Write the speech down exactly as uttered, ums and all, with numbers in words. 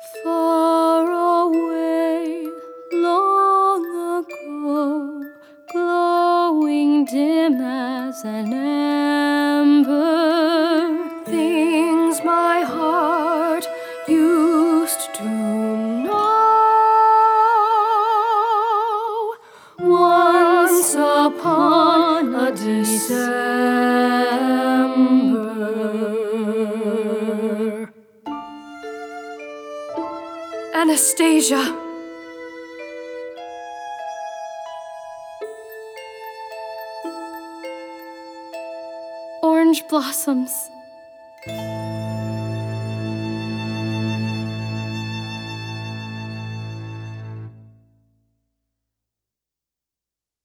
Far away, long ago, glowing dim as an ember, things my heart used to know. Once upon a December. Anastasia! Orange blossoms.